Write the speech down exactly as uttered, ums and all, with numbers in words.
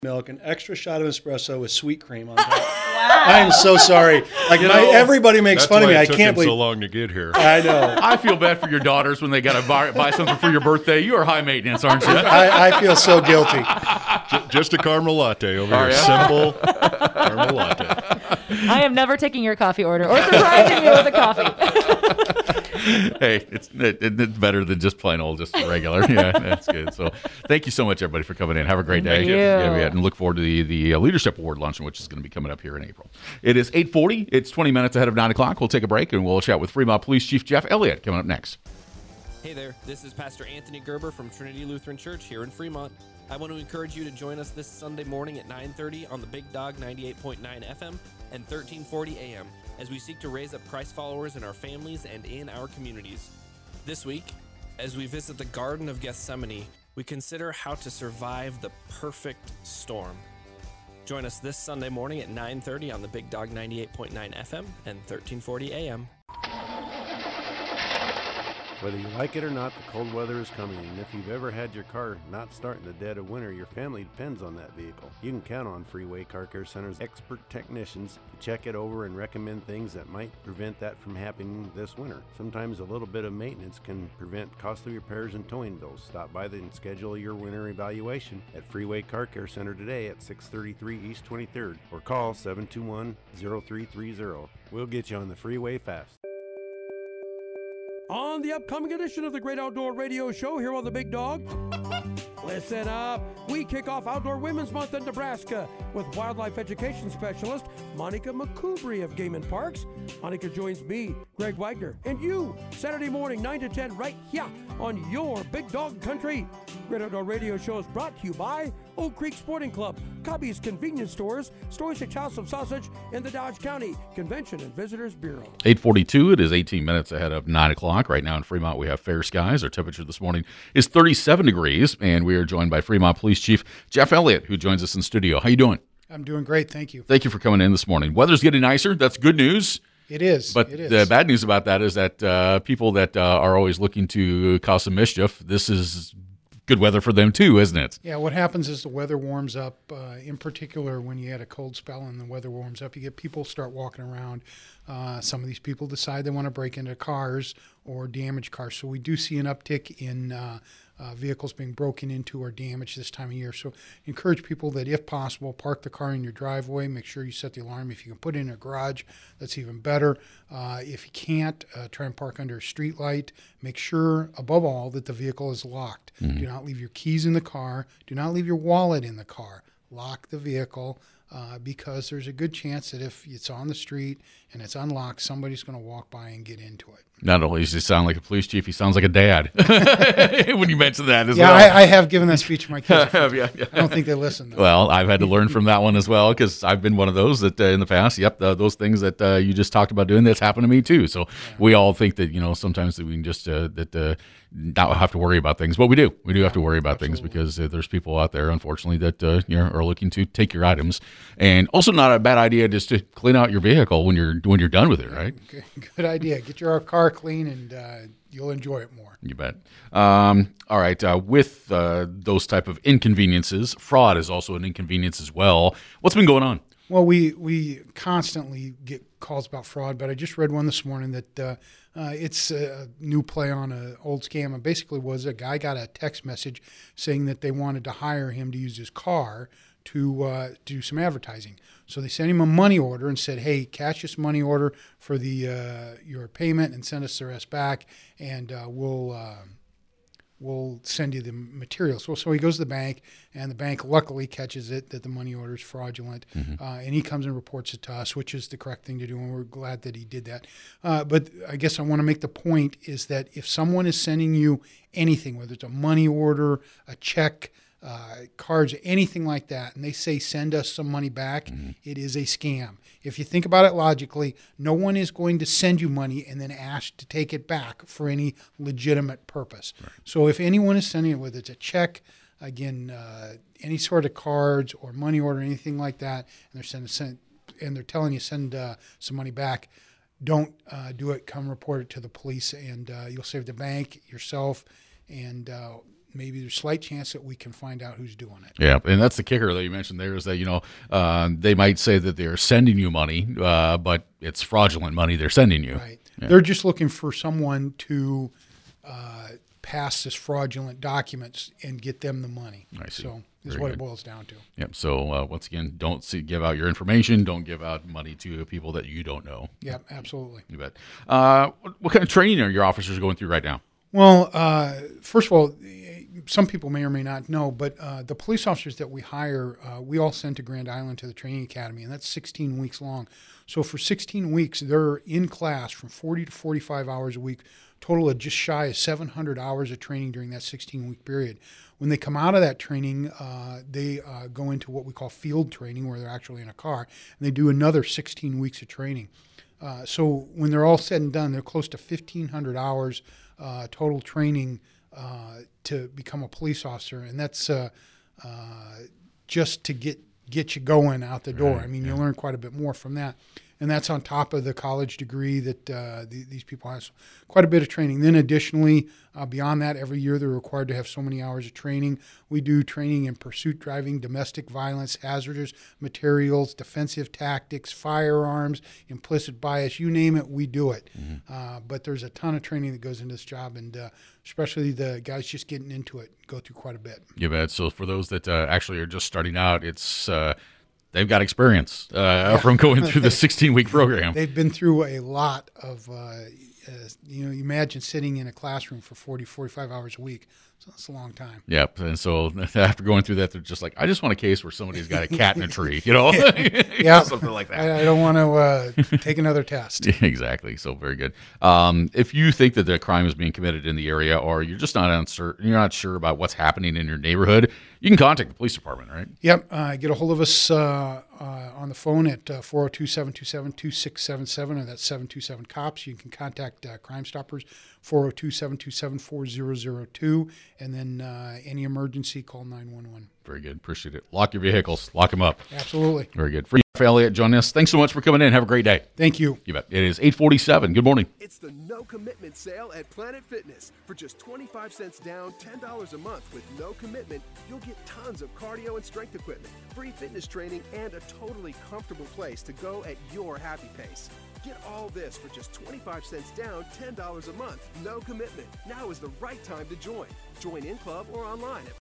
milk, an extra shot of espresso with sweet cream on top. Wow. I am so sorry. Like, you my, know, everybody makes fun of me. It I took can't him believe so long to get here. I know. I feel bad for your daughters when they got to buy, buy something for your birthday. You are high maintenance, aren't you? I, I feel so guilty. Just a caramel latte over Oh, here. yeah? Simple caramel latte. I am never taking your coffee order or surprising you with a coffee. Hey, it's it, it's better than just plain old, just regular. Yeah, that's good. So thank you so much, everybody, for coming in. Have a great day. Thank you. Yeah, yeah, and look forward to the, the uh, Leadership Award luncheon, which is going to be coming up here in April. It is eight forty. It's twenty minutes ahead of nine o'clock. We'll take a break, and we'll chat with Fremont Police Chief Jeff Elliott coming up next. Hey there, this is Pastor Anthony Gerber from Trinity Lutheran Church here in Fremont. I want to encourage you to join us this Sunday morning at nine thirty on the Big Dog ninety-eight point nine F M and thirteen forty A M as we seek to raise up Christ followers in our families and in our communities. This week, as we visit the Garden of Gethsemane, we consider how to survive the perfect storm. Join us this Sunday morning at nine thirty on the Big Dog ninety-eight point nine F M and thirteen forty A M. Whether you like it or not, the cold weather is coming, and if you've ever had your car not start in the dead of winter, your family depends on that vehicle. You can count on Freeway Car Care Center's expert technicians to check it over and recommend things that might prevent that from happening this winter. Sometimes a little bit of maintenance can prevent costly repairs and towing bills. Stop by and schedule your winter evaluation at Freeway Car Care Center today at six thirty-three East twenty-third or call seven two one, zero three three zero. We'll get you on the freeway fast. On the upcoming edition of the Great Outdoor Radio Show here on the Big Dog, listen up. We kick off Outdoor Women's Month in Nebraska with wildlife education specialist Monica McCoubry of Game and Parks. Monica joins me, Greg Wagner, and you Saturday morning nine to ten right here on your Big Dog Country. Great Outdoor Radio Show is brought to you by Oak Creek Sporting Club, Cubby's Convenience Stores, Stoysic House of Sausage, and the Dodge County Convention and Visitors Bureau. eight forty-two, it is eighteen minutes ahead of nine o'clock. Right now in Fremont, we have fair skies. Our temperature this morning is thirty-seven degrees, and we are joined by Fremont Police Chief Jeff Elliott, who joins us in studio. How you doing? I'm doing great, thank you. Thank you for coming in this morning. Weather's getting nicer. That's good news. It is. But it is. The bad news about that is that uh, people that uh, are always looking to cause some mischief, this is good weather for them too, isn't it? Yeah, what happens is the weather warms up, uh, in particular when you had a cold spell and the weather warms up, you get people start walking around. Uh, some of these people decide they want to break into cars or damage cars. So we do see an uptick in uh, uh, vehicles being broken into or damaged this time of year. So encourage people that, if possible, park the car in your driveway. Make sure you set the alarm. If you can put it in a garage, that's even better. Uh, if you can't, uh, try and park under a street light. Make sure, above all, that the vehicle is locked. Mm-hmm. Do not leave your keys in the car. Do not leave your wallet in the car. Lock the vehicle. Uh, because there's a good chance that if it's on the street and it's unlocked, somebody's going to walk by and get into it. Not only does he sound like a police chief, he sounds like a dad when you mention that as yeah, well. Yeah, I, I have given that speech to my kids. yeah, yeah. I don't think they listen, though. Well, I've had to learn from that one as well, because I've been one of those that uh, in the past, yep, the, those things that uh, you just talked about doing, that's happened to me too. So yeah. We all think that, you know, sometimes that we can just uh, that uh, not have to worry about things, but we do. We do have to worry about Absolutely. things because uh, there's people out there, unfortunately, that uh, you know, are looking to take your items, and also not a bad idea just to clean out your vehicle when you're when you're done with it, right? Good, good idea. Get your car clean, and uh, you'll enjoy it more. You bet. Um, all right. Uh, with uh, those type of inconveniences, fraud is also an inconvenience as well. What's been going on? Well, we we constantly get calls about fraud, but I just read one this morning that uh, uh, it's a new play on an old scam. And basically was a guy got a text message saying that they wanted to hire him to use his car to uh, do some advertising. So they sent him a money order and said, hey, cash this money order for the uh, your payment and send us the rest back, and uh, we'll uh, we'll send you the materials. So, so he goes to the bank, and the bank luckily catches it that the money order is fraudulent, mm-hmm. uh, and he comes and reports it to us, which is the correct thing to do, and we're glad that he did that. Uh, but I guess I want to make the point is that if someone is sending you anything, whether it's a money order, a check, Uh, cards, anything like that, and they say send us some money back, mm-hmm. it is a scam. If you think about it logically, no one is going to send you money and then ask to take it back for any legitimate purpose. Right. So if anyone is sending it, whether it's a check, again, uh, any sort of cards or money order, anything like that, and they're sending send, and they're telling you send uh, some money back, don't uh, do it. Come report it to the police, and uh, you'll save the bank, yourself, and uh, maybe there's slight chance that we can find out who's doing it. Yeah, and that's the kicker that you mentioned there is that, you know, uh, they might say that they're sending you money, uh, but it's fraudulent money they're sending you. Right. Yeah. They're just looking for someone to uh, pass this fraudulent documents and get them the money. I see. So is Very what good. it boils down to. Yep. So uh, once again, don't see, give out your information. Don't give out money to people that you don't know. Yeah, absolutely. You bet. Uh, what, what kind of training are your officers going through right now? Well, uh, first of all, some people may or may not know, but uh, the police officers that we hire, uh, we all send to Grand Island to the training academy, and that's sixteen weeks long. So for sixteen weeks, they're in class from forty to forty-five hours a week, total of just shy of seven hundred hours of training during that sixteen-week period. When they come out of that training, uh, they uh, go into what we call field training, where they're actually in a car, and they do another sixteen weeks of training. Uh, so when they're all said and done, they're close to fifteen hundred hours uh, total training uh, to become a police officer, and that's uh, uh, just to get get you going out the door. Right, I mean, yeah. you learn quite a bit more from that, and that's on top of the college degree that uh, the, these people have. So quite a bit of training. Then additionally, uh, beyond that, every year they're required to have so many hours of training. We do training in pursuit driving, domestic violence, hazardous materials, defensive tactics, firearms, implicit bias, you name it, we do it. Mm-hmm. Uh, but there's a ton of training that goes into this job, and uh, especially the guys just getting into it go through quite a bit. You bet. So for those that uh, actually are just starting out, it's uh, they've got experience uh, from going through the sixteen-week program. They've been through a lot of, uh, uh, you know, imagine sitting in a classroom for forty, forty-five hours a week. So that's a long time. Yep. And so after going through that, they're just like, I just want a case where somebody's got a cat in a tree, you know? Yeah. Something like that. I, I don't want to uh, take another test. Exactly. So very good. Um, if you think that the crime is being committed in the area, or you're just not uncertain, you're not sure about what's happening in your neighborhood, you can contact the police department, right? Yep. Uh, get a hold of us uh, uh, on the phone at uh, four oh two, seven two seven, two six seven seven, or that's seven two seven COPS. You can contact uh, Crime Stoppers, four oh two, seven two seven, four oh oh two, and then uh, any emergency, call nine one one. Very good. Appreciate it. Lock your vehicles. Lock them up. Absolutely. Very good. Free Elliott joining us. Thanks so much for coming in. Have a great day. Thank you. You bet. It is eight forty-seven. Good morning. It's the no commitment sale at Planet Fitness. For just twenty-five cents down, ten dollars a month with no commitment, you'll get tons of cardio and strength equipment, free fitness training, and a totally comfortable place to go at your happy pace. Get all this for just twenty-five cents down, ten dollars a month. No commitment. Now is the right time to join. Join in club or online at